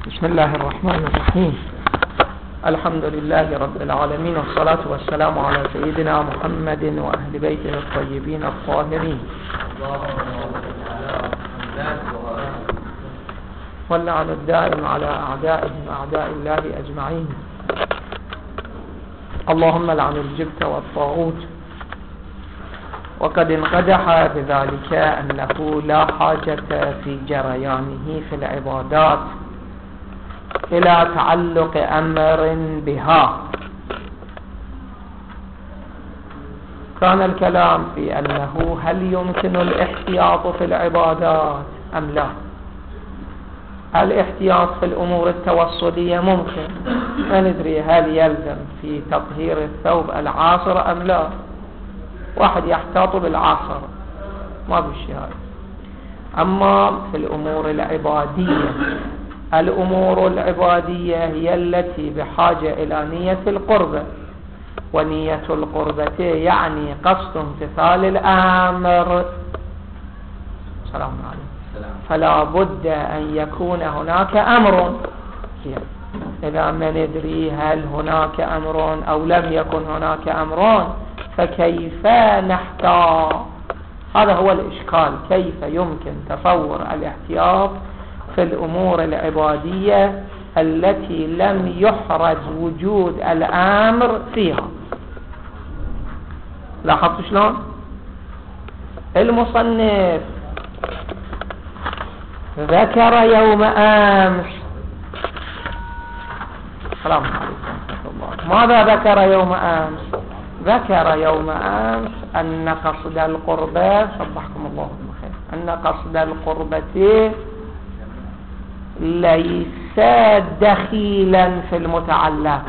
بسم الله الرحمن الرحيم. الحمد لله رب العالمين، والصلاة والسلام على سيدنا محمد وأهل بيته الطيبين الطاهرين، واللعن الدائم على أعدائهم أعداء الله أجمعين. اللهم لعن الجبت والطاغوت. وقد انقدح بذلك أنه لا حاجة في جريانه في العبادات إلى تعلق أمر بها. كان الكلام في أنه هل يمكن الاحتياط في العبادات أم لا. الاحتياط في الأمور التوسطية ممكن، ما ندري هل يلزم في تطهير الثوب العاصر أم لا. واحد يحتاط بالعاصر ما بشي هذا. أما في الأمور العبادية، الأمور العبادية هي التي بحاجة إلى نية القربة، ونية القربة يعني قصد امتثال الأمر. سلام عليكم. فلا بد أن يكون هناك أمر. إذا ما ندري هل هناك أمر أو لم يكن هناك أمر فكيف نحتاط؟ هذا هو الإشكال. كيف يمكن تصور الاحتياط في الأمور العبادية التي لم يحرز وجود الأمر فيها؟ لاحظت شلون؟ المصنف ذكر يوم أمس. السلام عليكم ورحمة الله. ماذا ذكر يوم أمس؟ ذكر يوم أمس أن قصد القربة، صبحكم الله بالخير، أن قصد القربة ليس دخيلا في المتعلق،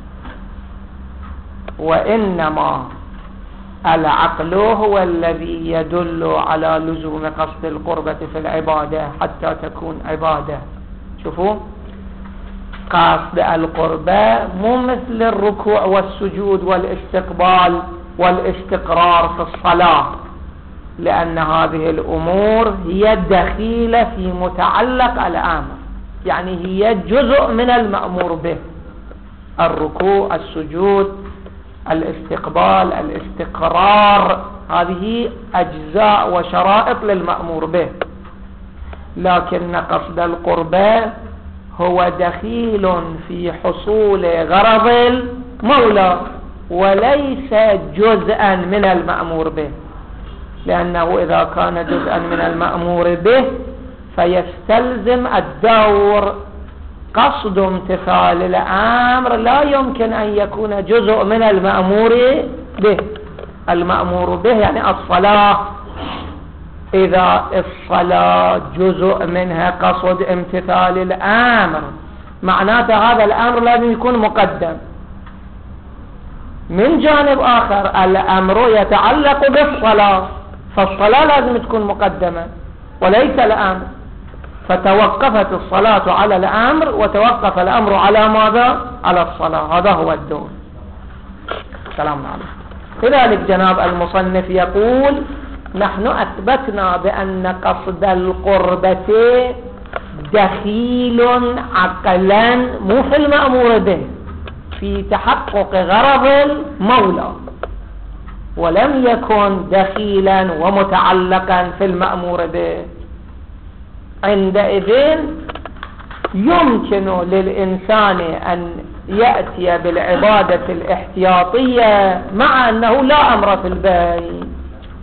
وإنما العقل هو الذي يدل على لزوم قصد القربة في العبادة حتى تكون عبادة. شوفوا، قصد القربة مو مثل الركوع والسجود والاستقبال والاستقرار في الصلاة، لأن هذه الأمور هي دخيلة في متعلق الأمر، يعني هي جزء من المأمور به. الركوع، السجود، الاستقبال، الاستقرار، هذه أجزاء وشرائط للمأمور به. لكن قصد القربة هو دخيل في حصول غرض المولى وليس جزءا من المأمور به، لأنه إذا كان جزءا من المأمور به فيستلزم الدور. قصد امتثال الأمر لا يمكن أن يكون جزء من المأمور به. المأمور به يعني الصلاة، إذا الصلاة جزء منها قصد امتثال الأمر معناته هذا الأمر لازم يكون مقدم. من جانب آخر الأمر يتعلق بالصلاة، فالصلاة لازم تكون مقدمة وليس الأمر، فتوقفت الصلاة على الأمر وتوقف الأمر على ماذا؟ على الصلاة. هذا هو الدور. سلام عليكم. لذلك جناب المصنف يقول: نحن أثبتنا بأن قصد القربة دخيل عقلا مو في المأمور به في تحقق غرض المولى، ولم يكن دخيلا ومتعلقا في المأمور به. عندئذ يمكن للإنسان أن يأتي بالعبادة الاحتياطية مع أنه لا أمر في البين،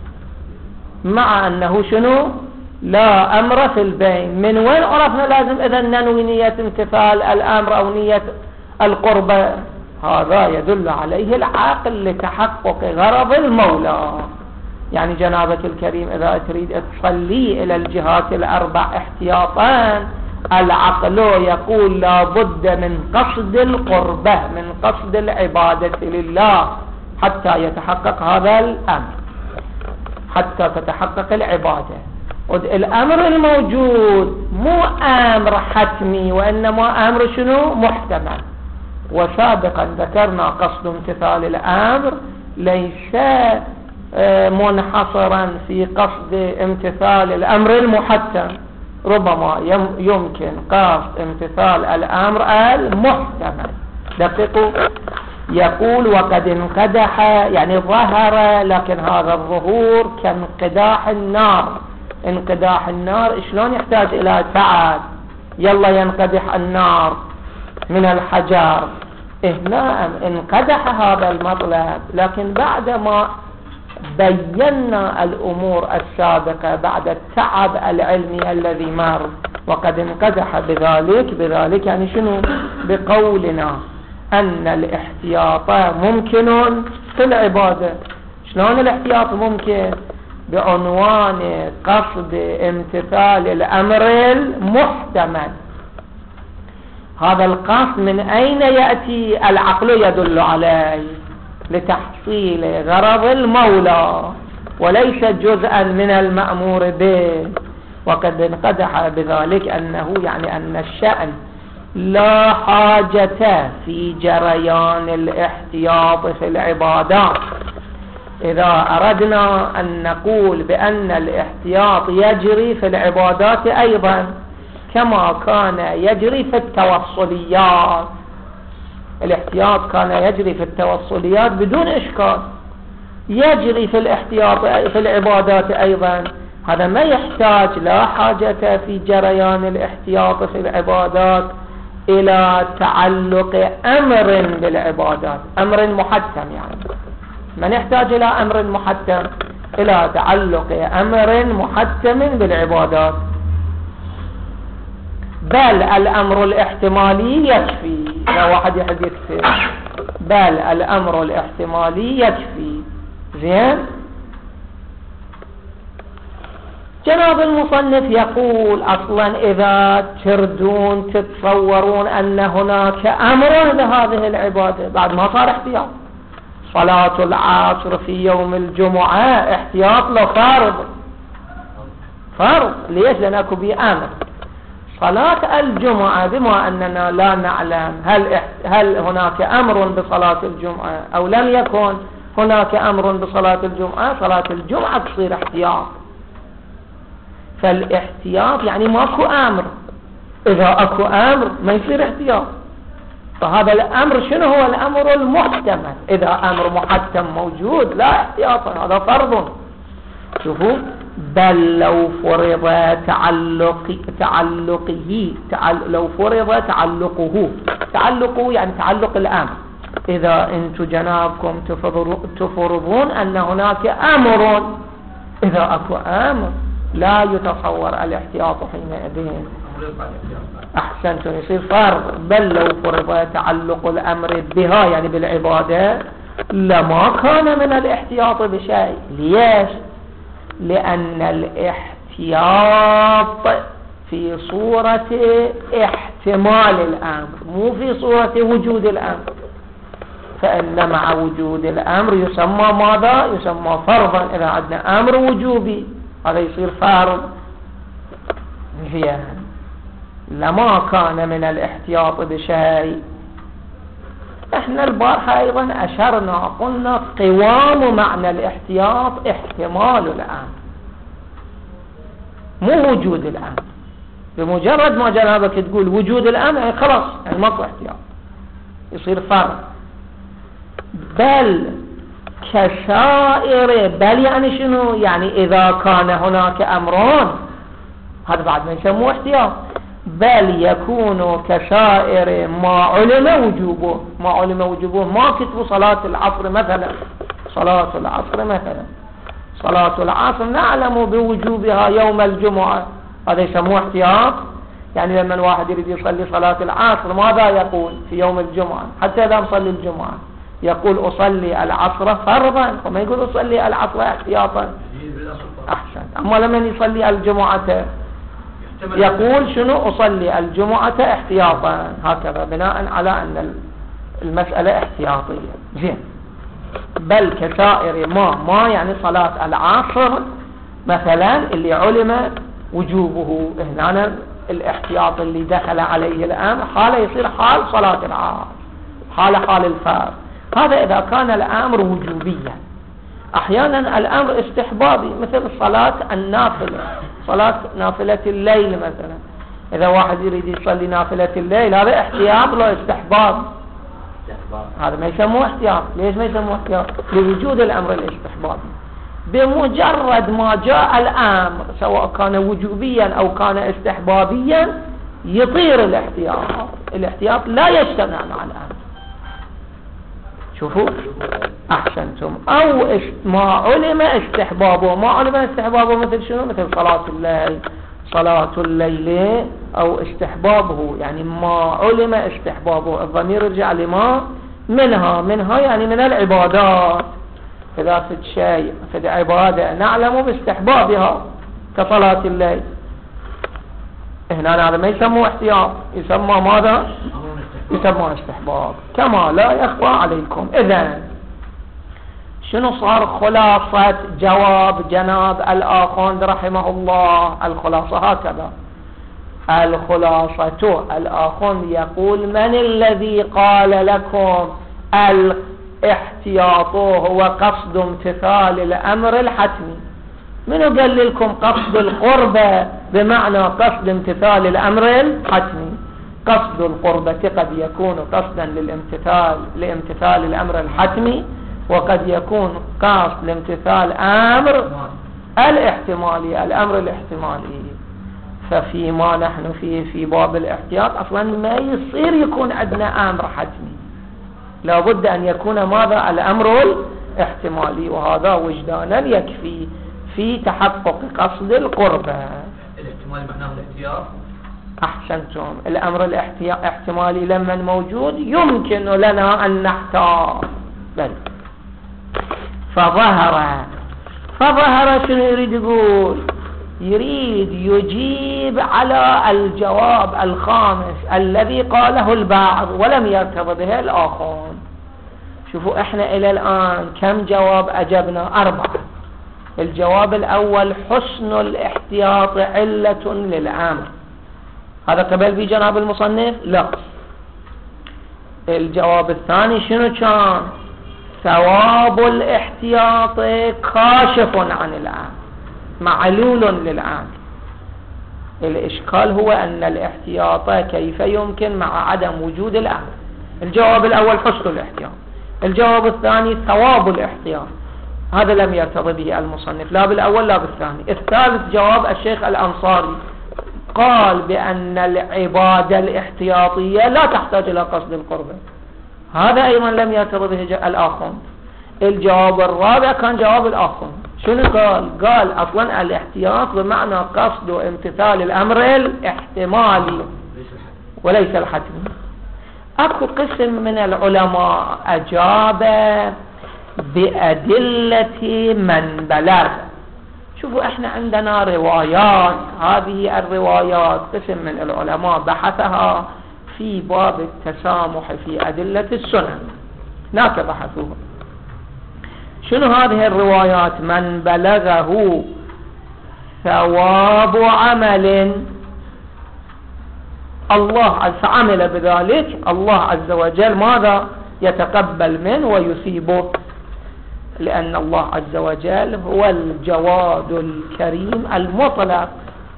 مع أنه شنو؟ لا أمر في البين. من وين عرفنا لازم إذن ننوي نية امتثال الأمر أو نية القربة؟ هذا يدل عليه العقل لتحقق غرض المولى. يعني جنابة الكريم إذا تريد تصلي إلى الجهات الأربع احتياطا، العقل يقول لا بد من قصد القربة، من قصد العبادة لله حتى يتحقق هذا الأمر، حتى تتحقق العبادة. الأمر الموجود مو أمر حتمي، وإنما أمر شنو؟ محتمل. وسابقا ذكرنا قصد امتثال الأمر ليس منحصرا في قصد امتثال الأمر المحتم، ربما يمكن قصد امتثال الأمر المحتمل. دقيقوا، يقول وقد انقدح يعني ظهر، لكن هذا الظهور كانقداح النار. انقداح النار شلون يحتاج إلى تعب، يلا ينقدح النار من الحجر. نعم انقدح هذا المطلب، لكن بعدما بينا الأمور السابقة بعد التعب العلمي الذي مر، وقد انقدح بذلك يعني شنو؟ بقولنا أن الاحتياط ممكن في العبادة. شلون الاحتياط ممكن؟ بعنوان قصد امتثال الأمر المحتمل. هذا القصد من أين يأتي؟ العقل يدل عليه لتحصيل غرض المولى وليس جزءا من المأمور به. وقد انقدح بذلك أنه يعني أن الشأن لا حاجة في جريان الاحتياط في العبادات. إذا أردنا أن نقول بأن الاحتياط يجري في العبادات أيضا كما كان يجري في التوصليات، الاحتياط كان يجري في التوصليات بدون إشكال، يجري في الاحتياط في العبادات أيضا. هذا ما يحتاج، لا حاجة في جريان الاحتياط في العبادات إلى تعلق أمر بالعبادات، أمر محتم. يعني من يحتاج إلى أمر محتم؟ إلى تعلق أمر محتم بالعبادات. بل الأمر الاحتمالي يكفي. لا واحد يحب يكفي، بل الأمر الاحتمالي يكفي. زين. جناب المصنف يقول أصلا إذا تردون تتصورون أن هناك أمر بهذه العبادة بعد ما صار احتياط. صلاة العصر في يوم الجمعة احتياط له فرض. ليش؟ لأن أكو بأمر. صلاة الجمعة بما أننا لا نعلم هل هناك أمر بصلاة الجمعة أو لم يكن هناك أمر بصلاة الجمعة، صلاة الجمعة تصير احتياط. فالاحتياط يعني ماكو أمر، إذا أكو أمر ما يصير احتياط. فهذا الأمر شنو هو؟ الأمر المحتمل. إذا أمر محتم موجود لا احتياط، هذا فرض. شوفوا، بل لو فرض تعلقه يعني تعلق الأمر. إذا أنتم جنابكم تفرضون أن هناك أمر، إذا أكو أمر لا يتصور الاحتياط حينئذ. أحسنتم، يصير فرض. بل لو فرض تعلق الأمر بها يعني بالعبادة لما كان من الاحتياط بشيء. ليش؟ لأن الاحتياط في صورة احتمال الأمر، مو في صورة وجود الأمر. فإن مع وجود الأمر يسمى ماذا؟ يسمى فرضا. إذا عندنا أمر وجوبي هذا يصير فرض. هي لما كان من الاحتياط بشيء. احنا البارحة ايضا اشرنا قلنا قوام معنى الاحتياط احتمال الامر مو وجود الامر. بمجرد ما جنابك تقول وجود الامر يعني خلاص يعني ماكو احتياط، يصير فرض. بل كسائر، بل يعني شنو؟ يعني اذا كان هناك امران هذا بعد ما يسموه احتياط. بل يكون كسائر ما علم وجوبه. ما كتبوا صلاة العصر مثلا، صلاة العصر نعلم بوجوبها يوم الجمعة، هذا يسموه احتياط. يعني لما الواحد يريد يصلي صلاة العصر ماذا يقول في يوم الجمعة؟ حتى إذا مصلي الجمعة يقول أصلي العصر فرضا، وما يقول أصلي العصر احتياطا. أحسن. أما لما يصلي الجمعة يقول شنو؟ أصلي الجمعة احتياطا، هكذا بناء على أن المسألة احتياطية. زين. بل كسائر ما يعني صلاة العصر مثلا اللي علم وجوبه، هنا الاحتياط اللي دخل عليه الأمر حالة يصير حال صلاة العصر، حال الفرض. هذا إذا كان الأمر وجوبيا. أحيانا الأمر استحبابي مثل صلاة النافلة، صلاة نافلة الليل مثلا، إذا واحد يريد يصلي نافلة الليل هذا احتياط له استحباب، هذا ما يسموه احتياط. ليش ما يسموه احتياط؟ لوجود الأمر الاستحبابي. بمجرد ما جاء الأمر سواء كان وجوبيا أو كان استحبابيا يطير الاحتياط. الاحتياط لا يجتمع مع الأمر. شوفوا أحسنتم. أو ما علم استحبابه، ما علم استحبابه مثل شنو؟ مثل صلاة الليل، صلاة الليل أو استحبابه، يعني ما علم استحبابه. الضمير يرجع لما منها يعني من العبادات. إذا في شيء في عبادة نعلم باستحبابها كصلاة الليل، هنا هذا ما يسمى احتياط، يسمى ماذا؟ يسمى استحباب، كما لا يخفى عليكم. إذن شنو صار خلاصة جواب جناب الآخوند رحمه الله؟ الخلاصة هكذا. الخلاصة الآخوند يقول: من الذي قال لكم الاحتياط هو قصد امتثال الأمر الحتمي؟ منو قال لكم قصد القربة بمعنى قصد امتثال الأمر الحتمي؟ قصد القربة قد يكون قصدا لامتثال الأمر الحتمي، وقد يكون قصد لامتثال أمر الاحتمالي، الأمر الاحتمالي. ففيما نحن فيه في باب الاحتياط أصلا ما يصير يكون عندنا أمر حتمي، لابد أن يكون ماذا؟ الأمر الاحتمالي، وهذا وجدانا يكفي في تحقق قصد القربة. الاحتمالي معناه الاحتياط. أحسنتم. الأمر الاحتمالي لما موجود يمكن لنا أن نحتاط. بل فظهر شنو يريد يقول؟ يريد يجيب على الجواب الخامس الذي قاله البعض ولم يرتض به الآخرون. شوفوا احنا إلى الآن كم جواب أجبنا؟ 4. الجواب الأول: حسن الاحتياط علة للأمر. هذا قبل بجناب المصنف؟ لا. الجواب الثاني شنو كان؟ ثواب الاحتياط كاشف عن الأمر، معلول للأمر. الإشكال هو أن الاحتياط كيف يمكن مع عدم وجود الأمر. الجواب الأول حسن الاحتياط، الجواب الثاني ثواب الاحتياط. هذا لم يرتضي به المصنف لا بالأول لا بالثاني. الثالث جواب الشيخ الأنصاري، قال بأن العبادة الاحتياطية لا تحتاج إلى قصد القربة. هذا أيضا لم يرتضي به الآخرون. الجواب الرابع كان جواب الآخرون. شنو قال أصلا الاحتياط بمعنى قصد وامتثال الأمر الاحتمالي وليس الحتمي. أكو قسم من العلماء أجاب بأدلة من بلغ. شوفوا احنا عندنا روايات، هذه الروايات قسم من العلماء بحثها في باب التسامح في أدلة السنن، هناك بحثوها. شنو هذه الروايات؟ من بلغه ثواب عمل الله عمل بذلك، الله عز وجل ماذا؟ يتقبل منه ويثيبه، لأن الله عز وجل هو الجواد الكريم المطلق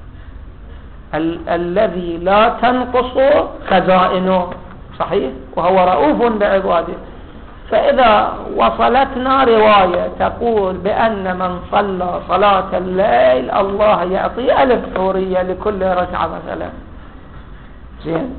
الذي لا تنقص خزائنه، صحيح؟ وهو رؤوف بعباده. فإذا وصلتنا رواية تقول بأن من صلى صلاة الليل الله يعطي 1000 حورية لكل ركعة مثلا، زين،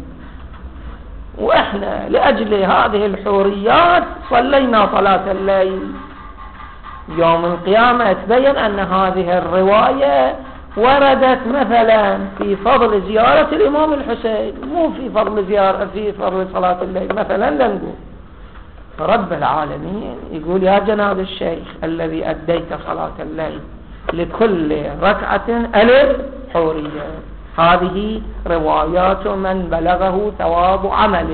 وإحنا لأجل هذه الحوريات صلينا صلاة الليل، يوم القيامة تبين أن هذه الرواية وردت مثلا في فضل زيارة الإمام الحسين، مو في فضل صلاة الليل مثلا. لنقول رب العالمين يقول: يا جناب الشيخ الذي أديت صلاة الليل لكل ركعة 1000 حورية. هذه روايات من بلغه ثواب عمله.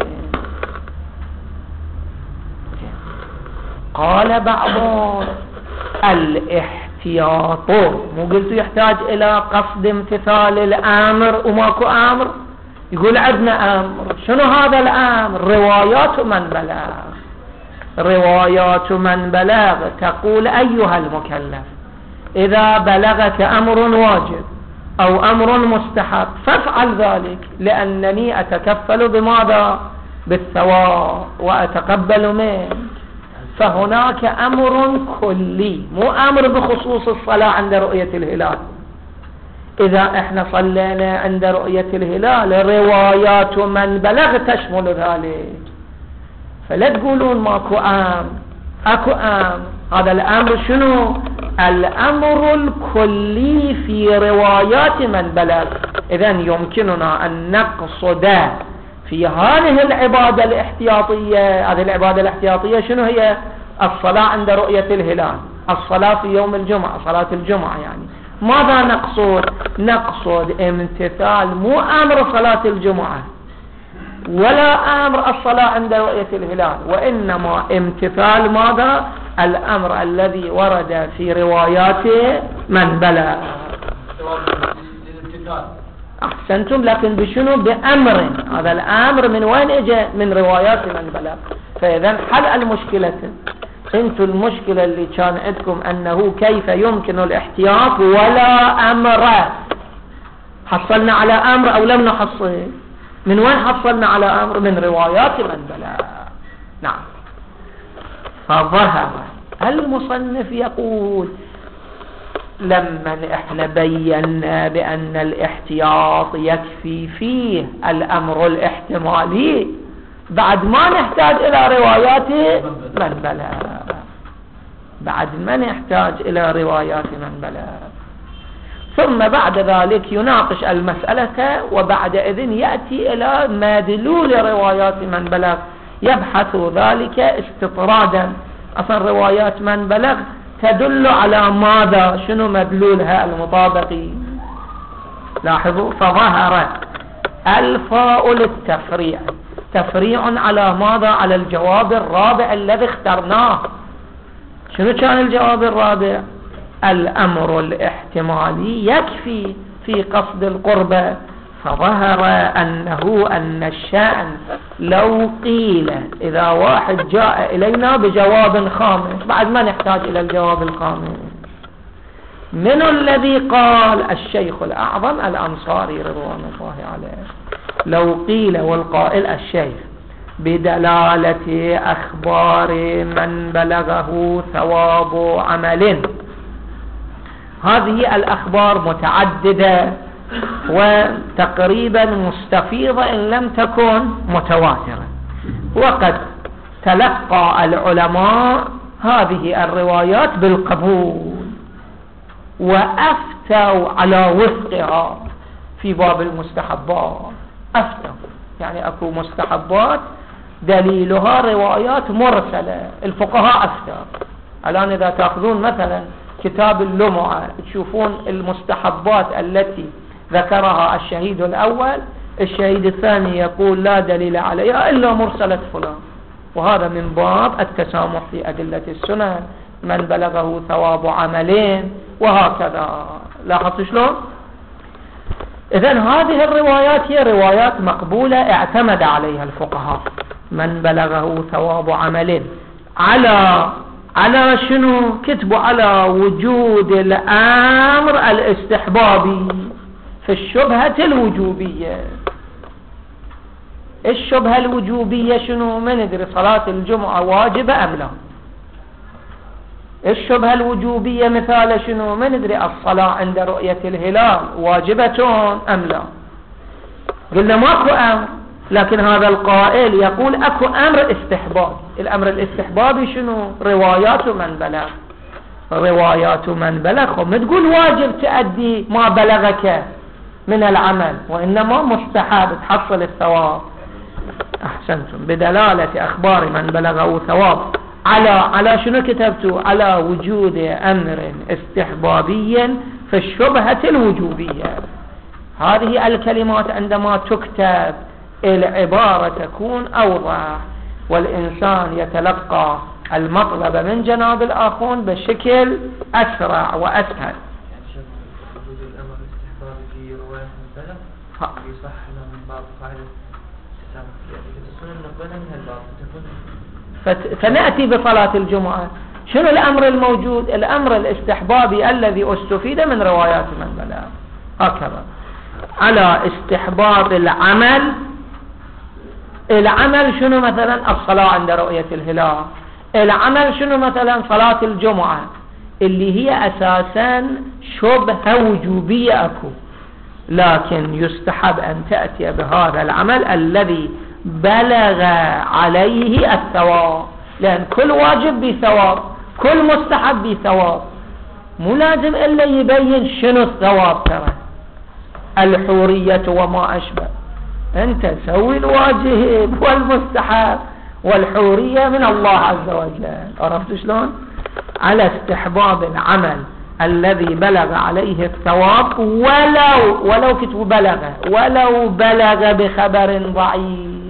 قال بعضهم الاحتياط، مو قلت يحتاج إلى قصد امتثال الأمر وماكو أمر؟ يقول عندنا أمر. شنو هذا الأمر؟ روايات من بلغ. روايات من بلغ تقول: أيها المكلف، إذا بلغك أمر واجب أو أمر مستحب فافعل ذلك، لأنني أتكفل بماذا؟ بالثواب وأتقبل منك. فهناك أمر كلي، مو أمر بخصوص الصلاة عند رؤية الهلال. إذا احنا صلينا عند رؤية الهلال روايات من بلغ تشمل ذلك، فلا تقولون ماكو أمر، أكو أمر. هذا الأمر شنو؟ الأمر الكلي في روايات من بلغ. إذن يمكننا أن نقصد في هذه العبادة الاحتياطية. هذه العبادة الاحتياطية شنو هي؟ الصلاة عند رؤية الهلال، الصلاة في يوم الجمعة، صلاة الجمعة. يعني ماذا نقصد؟ نقصد امتثال مو أمر صلاة الجمعة ولا أمر الصلاة عند رؤية الهلال، وإنما امتثال ماذا؟ الأمر الذي ورد في روايات من بلغ. أحسنتم، لكن بشنو؟ بأمر. هذا الأمر من وين اجى؟ من روايات من بلغ. فإذا حل المشكلة. انتوا المشكلة اللي كان عندكم أنه كيف يمكن الاحتياط ولا أمر. حصلنا على أمر أو لم نحصل؟ من وين حصلنا على أمر؟ من روايات من بلغ. نعم. فظهر المصنف يقول لما احنا بينا بأن الاحتياط يكفي فيه الأمر الاحتمالي، بعد ما نحتاج إلى روايات من بلغ، بعد ما نحتاج إلى روايات من بلغ. ثم بعد ذلك يناقش المسألة، وبعد إذن يأتي إلى مدلول روايات من بلغ، يبحث ذلك استطرادا. أصلا روايات من بلغ تدل على ماذا؟ شنو مدلولها المطابقي؟ لاحظوا، فظهر الفاء للتفريع، تفريع على ماذا؟ على الجواب الرابع الذي اخترناه. شنو كان الجواب الرابع؟ الأمر الاحتمالي يكفي في قصد القربة. فظهر أن الشأن لو قيل إذا واحد جاء إلينا بجواب خامس، بعد ما نحتاج إلى الجواب الخامس. من الذي قال؟ الشيخ الأعظم الأنصاري رضوان الله عليه. لو قيل والقائل الشيخ بدلالة أخبار من بلغه ثواب عمل. هذه الأخبار متعددة وتقريبا مستفيضة إن لم تكن متواترة، وقد تلقى العلماء هذه الروايات بالقبول وأفتوا على وفقها في باب المستحبات. أفتوا يعني أكو مستحبات دليلها روايات مرسلة، الفقهاء أفتوا. الآن إذا تأخذون مثلا كتاب اللمعة تشوفون المستحبات التي ذكرها الشهيد الأول، الشهيد الثاني يقول لا دليل عليها إلا مرسلة فلان، وهذا من باب التسامح في أدلة السنن، من بلغه ثواب عملين وهكذا. لاحظت شلون؟ إذن هذه الروايات هي روايات مقبولة اعتمد عليها الفقهاء. من بلغه ثواب عملين على شنو؟ كتبوا على وجود الأمر الاستحبابي في الشبهة الوجوبية. الشبهة الوجوبية شنو؟ ما ندري صلاة الجمعة واجبة أم لا. الشبهة الوجوبية مثال شنو؟ ما ندري الصلاة عند رؤية الهلال واجبة أم لا. قلنا ماكو أمر، لكن هذا القائل يقول أكو أمر استحباب. الأمر الاستحبابي شنو؟ روايات من بلغ. روايات من بلغ ما تقول واجب تأدي ما بلغك من العمل، وإنما مستحب تحصل الثواب. أحسنتم. بدلالة أخبار من بلغه ثواب على شنو كتبتوا؟ على وجود أمر استحبابي في الشبهة الوجوبية. هذه الكلمات عندما تكتب العبارة تكون أوضح، والإنسان يتلقى المطلب من جناب الآخرين بشكل أسرع وأسهل. فنأتي بصلاة الجمعة. شنو الأمر الموجود؟ الأمر الاستحبابي الذي استفيد من روايات من بلغ. هكذا على استحباب العمل. العمل شنو؟ مثلا الصلاة عند رؤية الهلال. العمل شنو؟ مثلا صلاة الجمعة اللي هي أساسا شبهة وجوبية أكو، لكن يستحب أن تأتي بهذا العمل الذي بلغ عليه الثواب، لأن كل واجب بثواب، كل مستحب بثواب، مو لازم إلا يبين شنو الثواب. ترى الحورية وما أشبه، أنت سوي الواجب والمستحب، والحورية من الله عز وجل. عرفت شلون؟ على استحباب العمل الذي بلغ عليه الثواب، ولو كتبوا بلغ، ولو بلغ بخبر ضعيف،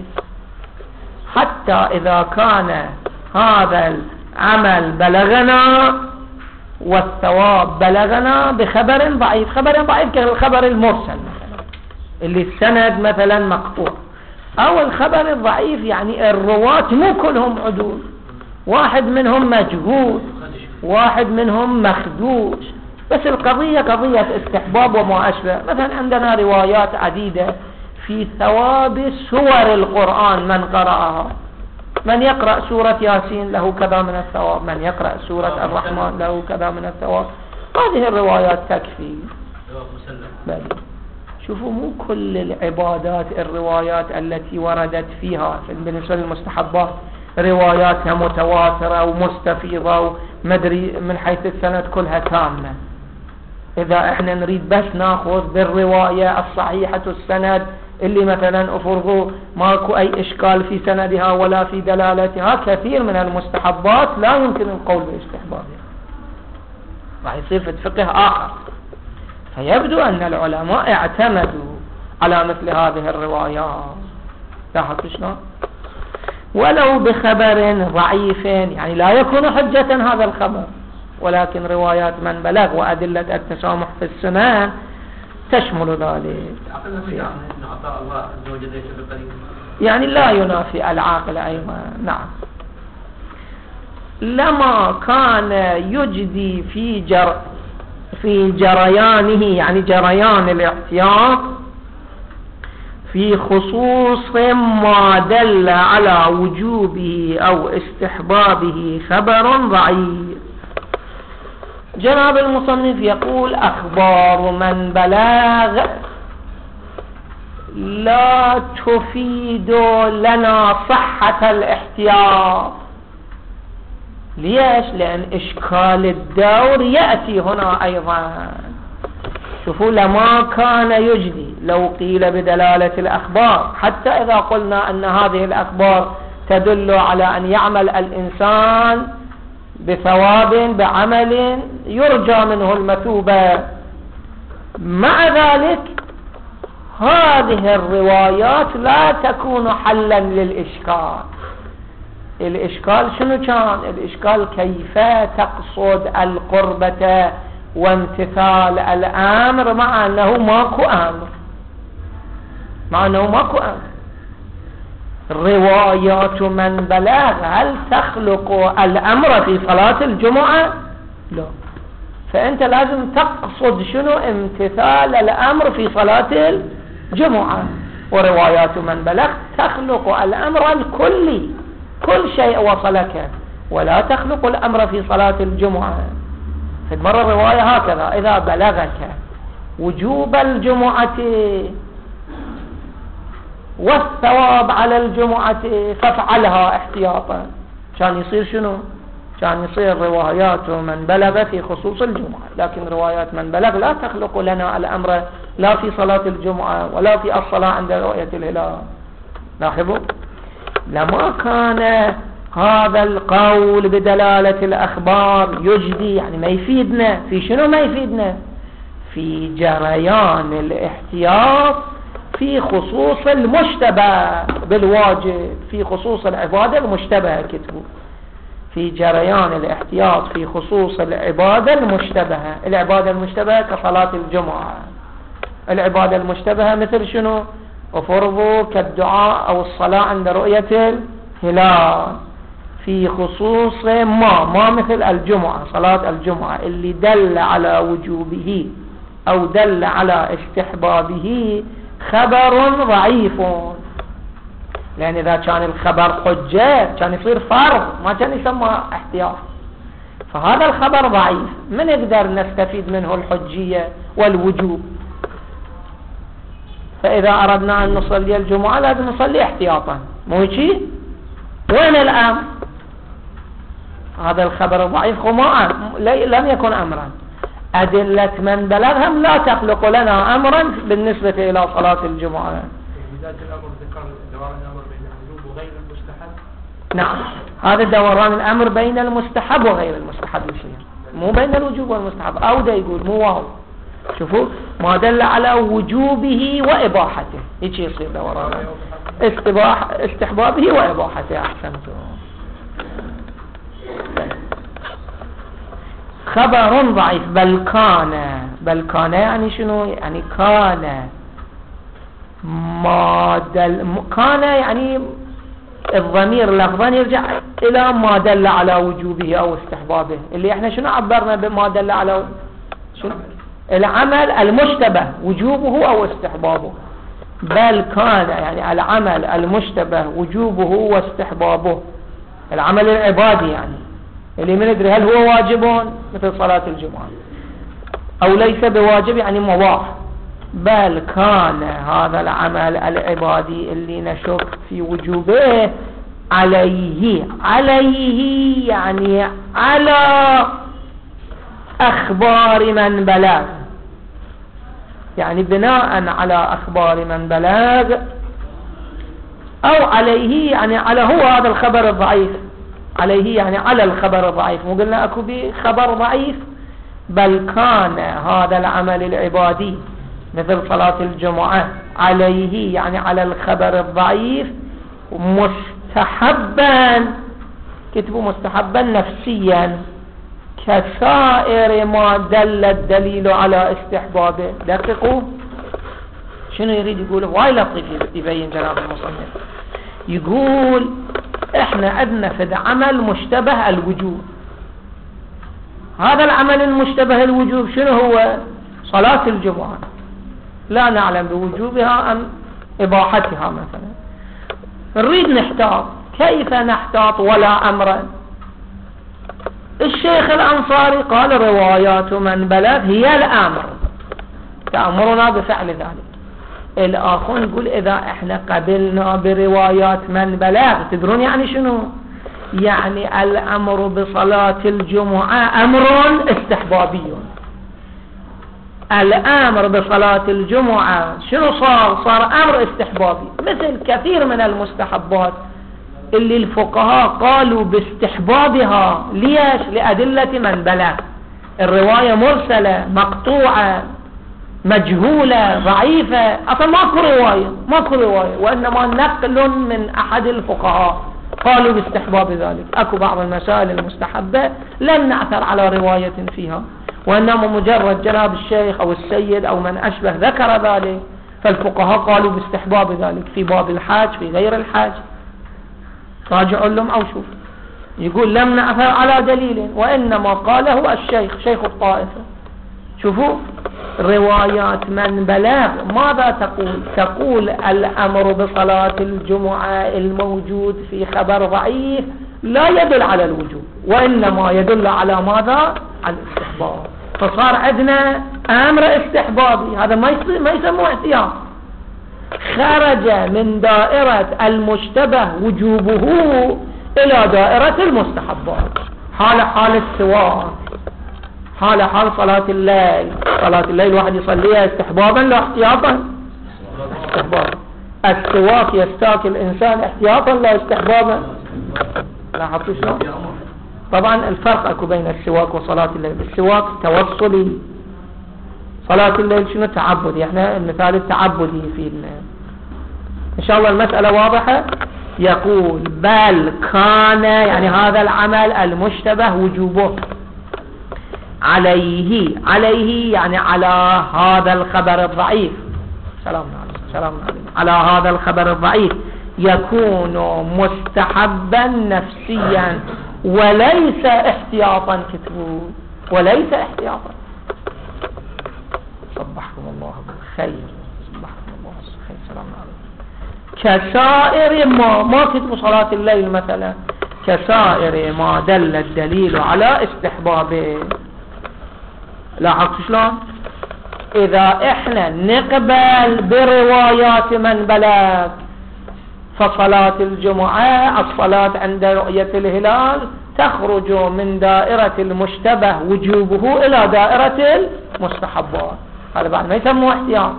حتى إذا كان هذا العمل بلغنا والثواب بلغنا بخبر ضعيف. خبر ضعيف كالخبر المرسل مثلا اللي السند مثلا مقطوع، أو الخبر الضعيف يعني الرواة مو كلهم عدول، واحد منهم مجهول، واحد منهم مخدوش، بس القضية قضية استحباب وما أشبه. مثلا عندنا روايات عديدة في ثواب سور القرآن من قرأها، من يقرأ سورة ياسين له كذا من الثواب، من يقرأ سورة الرحمن له كذا من الثواب. هذه الروايات تكفي. بل شوفوا مو كل العبادات الروايات التي وردت فيها بالنسبة للمستحبات رواياتها متواترة ومستفيضة ومدري من حيث السند كلها تامة. إذا احنا نريد بس ناخذ بالرواية الصحيحة السند اللي مثلا افرضوا ماكو اي اشكال في سندها ولا في دلالتها، كثير من المستحبات لا يمكن القول باستحبابها، راح يصير في فقه اخر. فيبدو ان العلماء اعتمدوا على مثل هذه الروايات. لاحظت شلون؟ ولو بخبر ضعيف، يعني لا يكون حجة هذا الخبر، ولكن روايات من بلغ وأدلة التسامح في السنن تشمل ذلك. يعني لا ينافي العاقل أيضا. نعم. لما كان يجدي في جريانه، يعني جريان الاحتياط، في خصوص ما دل على وجوبه أو استحبابه خبر ضعيف. جناب المصنف يقول أخبار من بلغ لا تفيد لنا صحة الاحتياط. ليش؟ لأن إشكال الدور يأتي هنا أيضا. شوفوا لما كان يجدي، لو قيل بدلالة الأخبار، حتى إذا قلنا أن هذه الأخبار تدل على أن يعمل الإنسان بثواب بعمل يرجى منه المثوبة، مع ذلك هذه الروايات لا تكون حلا للإشكال. الإشكال شنو كان؟ الإشكال كيف تقصد القربة وامتثال الأمر مع أنه ماكو أمر، روايات من بلغ هل تخلق الأمر في صلاة الجمعة؟ لا. فأنت لازم تقصد شنو؟ امتثال الأمر في صلاة الجمعة. وروايات من بلغ تخلق الأمر الكلي، كل شيء وصلك، ولا تخلق الأمر في صلاة الجمعة. في مرة الرواية هكذا: إذا بلغك وجوب الجمعة والثواب على الجمعة فافعلها احتياطا. كان يصير شنو؟ كان يصير روايات من بلغ في خصوص الجمعة، لكن روايات من بلغ لا تخلق لنا الأمر لا في صلاة الجمعة ولا في الصلاة عند رؤية الهلال. لاحظوا، لما كان هذا القول بدلالة الأخبار يجدي، يعني ما يفيدنا في شنو؟ ما يفيدنا في جريان الاحتياط في خصوص المشتبه بالواجب، في خصوص العبادة المشتبهة. كتبوا في جريان الاحتياط في خصوص العبادة المشتبهة. العبادة المشتبهة كصلاة الجمعة. العبادة المشتبهة مثل شنو؟ وفرضوا كالدعاء أو الصلاة عند رؤية الهلال في خصوص ما مثل الجمعة، صلاة الجمعة اللي دل على وجوبه أو دل على استحبابه خبر ضعيف، لأن إذا كان الخبر حجة كان يصير فرض، ما كان يسمى احتياط. فهذا الخبر ضعيف، من يقدر نستفيد منه الحجية والوجوب؟ فإذا أردنا أن نصلي الجمعة لازم نصلي احتياطا، مو هيك؟ وين الأمر؟ هذا الخبر الضعيف لم يكن أمرا. أدلة من بلغهم لا تخلق لنا أمرا بالنسبة إلى صلاة الجمعة. بداية الأمر ذكر دوران الأمر بين الوجوب وغير المستحب. نعم، هذا دوران الأمر بين المستحب وغير المستحب شيء، مو بين الوجوب والمستحب. أو ده يقول مو واو، شوفوا ما دل على وجوبه وإباحته، هيك يصير دوران استحبابه وإباحته. أحسنتم. خبر ضعيف بل كان يعني شنو؟ يعني كان يعني الضمير لفظا يرجع إلى ما دل على وجوبه أو استحبابه، اللي احنا شنو عبرنا بما دل على شنو؟ العمل المشتبه وجوبه أو استحبابه. بل كان يعني العمل المشتبه وجوبه واستحبابه، العمل العبادي يعني اللي ما ندري هل هو واجب مثل صلاة الجمعة أو ليس بواجب، يعني مضاف. بل كان هذا العمل العبادي اللي نشك في وجوبه عليه يعني على أخبار من بلغ، يعني بناء على أخبار من بلغ، أو عليه يعني على هو هذا الخبر الضعيف، عليه يعني على الخبر الضعيف، مو قلنا أكو بخبر ضعيف. بل كان هذا العمل العبادي مثل صلاة الجمعة عليه يعني على الخبر الضعيف مستحبا، كتبوا مستحبا نفسيا كسائر ما دل الدليل على استحبابه. دققوا شنو يريد يقوله، واي لطيف يبين جناب المصنف. يقول احنا عندنا في عمل مشتبه الوجوب، هذا العمل المشتبه الوجوب شنو هو؟ صلاة الجمعة، لا نعلم بوجوبها أم إباحتها مثلا. نريد نحتاط، كيف نحتاط ولا أمرا؟ الشيخ الأنصاري قال روايات من بلغ هي الأمر، تأمرنا بفعل ذلك. الآخر يقول إذا احنا قبلنا بروايات من بلغ، تدرون يعني شنو؟ يعني الأمر بصلاة الجمعة أمر استحبابي. الأمر بصلاة الجمعة شنو صار أمر استحبابي، مثل كثير من المستحبات اللي الفقهاء قالوا باستحبابها. ليش؟ لأدلة من بلغ، الرواية مرسلة مقطوعة مجهولة ضعيفة، أصلا ماكو رواية، وإنما نقل من أحد الفقهاء قالوا باستحباب ذلك. أكو بعض المسائل المستحبة لم نعثر على رواية فيها، وإنما مجرد جناب الشيخ أو السيد أو من أشبه ذكر ذلك، فالفقهاء قالوا باستحباب ذلك في باب الحاج في غير الحاج. راجعوا لهم أو شوف، يقول لم نعثر على دليل، وإنما قاله الشيخ شيخ الطائفة. شوفوا روايات من بلغ ماذا تقول الأمر بصلاة الجمعة الموجود في خبر ضعيف لا يدل على الوجوب، وإنما يدل على ماذا؟ على الاستحباب. فصار عندنا أمر استحبابي، هذا ما يسموه احتياط، خرج من دائرة المشتبه وجوبه إلى دائرة المستحبات. حال السواك، حال صلاة الليل واحد يصليها استحبابا لا احتياطا؟ استحبابا. السواك يستاك الإنسان احتياطا لا استحبابا؟ لاحظتوا شلون؟ طبعا الفرق اكو بين السواك وصلاة الليل. السواك توصلي، صلاة الليل شنو؟ تعبدي. احنا المثال التعبدي في ان شاء الله المسألة واضحة. يقول بل كان يعني هذا العمل المشتبه وجوبه عليه يعني على هذا الخبر الضعيف، سلام عليكم، على هذا الخبر الضعيف يكون مستحبا نفسيا وليس احتياطا. كتبوا وليس احتياطا. صبحكم الله بالخير. صبحكم الله بالخير. السلام عليكم. كسائر ما كتب صلاة الليل مثلا، كسائر ما دل الدليل على استحبابه. لاحظت شلون؟ إذا إحنا نقبل بروايات من بلغ، فصلاة الجمعة الصلاة عند رؤية الهلال تخرج من دائرة المشتبه وجوبه إلى دائرة المستحبات. هذا بعد ما يسموه احتياط.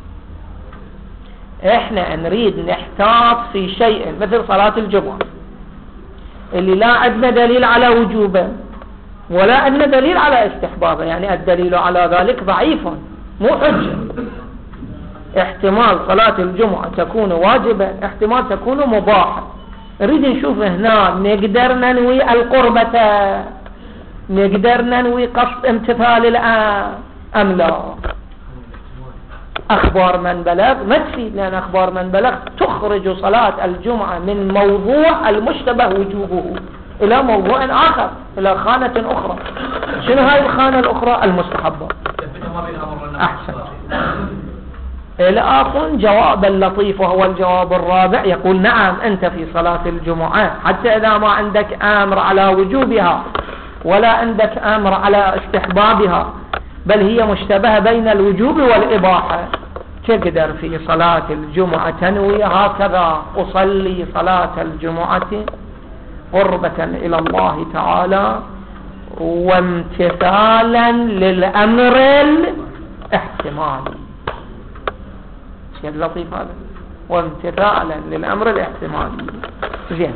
إحنا نريد نحتاط في شيء مثل صلاة الجمعة اللي لا عندنا دليل على وجوبه ولا عندنا دليل على استحبابه، يعني الدليل على ذلك ضعيف مو حجة. احتمال صلاة الجمعة تكون واجبة، احتمال تكون مباحة. نريد نشوف هنا نقدر ننوي القربة، نقدر ننوي قصد امتثال الآن أم لا. أخبار من بلغ ما تفيد، لأن أخبار من بلغ تخرج صلاة الجمعة من موضوع المشتبه وجوبه إلى موضوع آخر، إلى خانة أخرى. شنو هاي الخانة الأخرى؟ المستحبة. أحسن. الآخر جواب اللطيف وهو الجواب الرابع، يقول نعم أنت في صلاة الجمعة حتى إذا ما عندك أمر على وجوبها ولا عندك أمر على استحبابها، بل هي مشتبهة بين الوجوب والإباحة، تقدر في صلاة الجمعة تنوي هكذا: أصلي صلاة الجمعة قربة إلى الله تعالى وامتثالا للأمر الاحتمالي. شيء لطيف هذا، وامتثالا للأمر الاحتمالي. زين،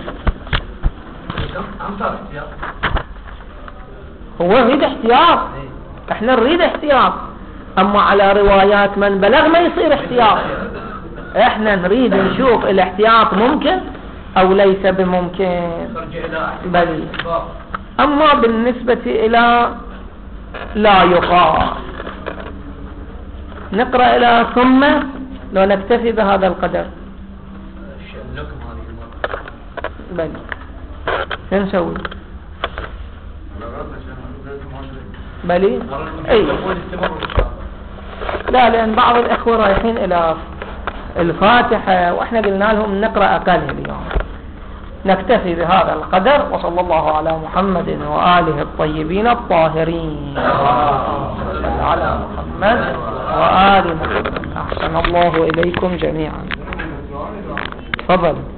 هو يريد احتياط، احنا نريد احتياط، اما على روايات من بلغ ما يصير احتياط. احنا نريد نشوف الاحتياط ممكن او ليس بممكن. بل اما بالنسبة الى لا يقال، نقرأ الى ثم لو نكتفي بهذا القدر. بل نسوي بلي اي لا، لان بعض الاخوة رايحين الى الفاتحة واحنا قلنا لهم نقرأ اقل اليوم. نكتفي بهذا القدر، وصلى الله على محمد وآله الطيبين الطاهرين على محمد وآل محمد. أحسن الله إليكم جميعا. تفضل.